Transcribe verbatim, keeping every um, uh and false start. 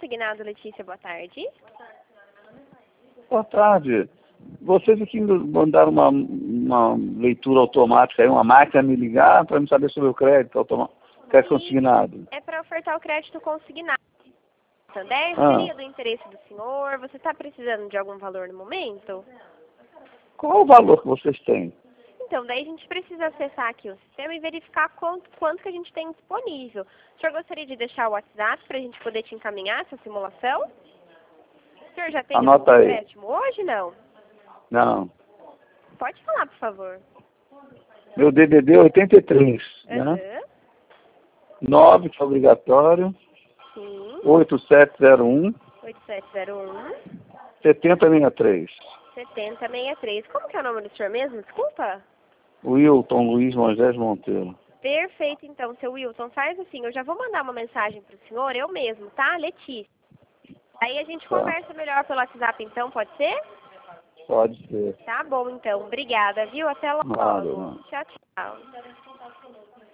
Consignado, Letícia, boa tarde. Boa tarde. Vocês aqui me mandaram uma, uma leitura automática, aí, uma máquina me ligar para me saber sobre o crédito, automa crédito consignado. É para ofertar o crédito consignado. Santander, Ah. seria do interesse do senhor? Você está precisando de algum valor no momento? Qual o valor que vocês têm? Então, daí a gente precisa acessar aqui o sistema e verificar quanto, quanto que a gente tem disponível. O senhor gostaria de deixar o WhatsApp para a gente poder te encaminhar essa simulação? O senhor já tem Anota o aí. empréstimo hoje, não? Não. Pode falar, por favor. Meu D D D é oitenta e três, Uhum. né? nove, que é obrigatório. Sim. oito sete zero um. oito sete zero um. sete zero seis três. setenta sessenta e três. Como que é o nome do senhor mesmo? Desculpa. Wilton Luiz Moisés Monteiro. Perfeito, então, seu Wilton. Faz assim, eu já vou mandar uma mensagem para o senhor, eu mesmo, tá? Letícia. Aí a gente Tá. conversa melhor pelo WhatsApp, então, pode ser? Pode ser. Tá bom, então. Obrigada, viu? Até logo. Nada, não. Tchau, tchau.